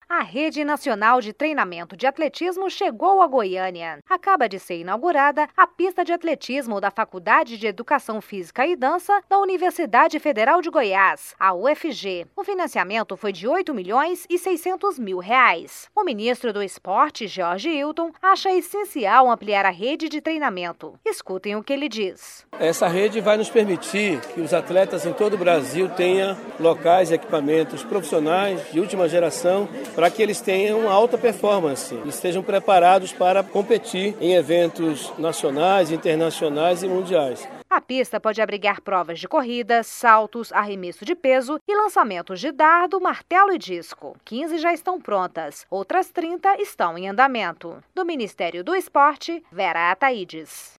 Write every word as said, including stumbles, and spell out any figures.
A Rede Nacional de Treinamento de Atletismo chegou a Goiânia. Acaba de ser inaugurada a pista de atletismo da Faculdade de Educação Física e Dança da Universidade Federal de Goiás, a U F G. O financiamento foi de oito milhões e seiscentos mil reais. O ministro do Esporte, Jorge Hilton, acha essencial ampliar a rede de treinamento. Escutem o que ele diz. Essa rede vai nos permitir que os atletas em todo o Brasil tenham locais e equipamentos profissionais de última geração para que eles tenham alta performance, eles estejam preparados para competir em eventos nacionais, internacionais e mundiais. A pista pode abrigar provas de corrida, saltos, arremesso de peso e lançamentos de dardo, martelo e disco. quinze já estão prontas, outras trinta estão em andamento. Do Ministério do Esporte, Vera Ataídes.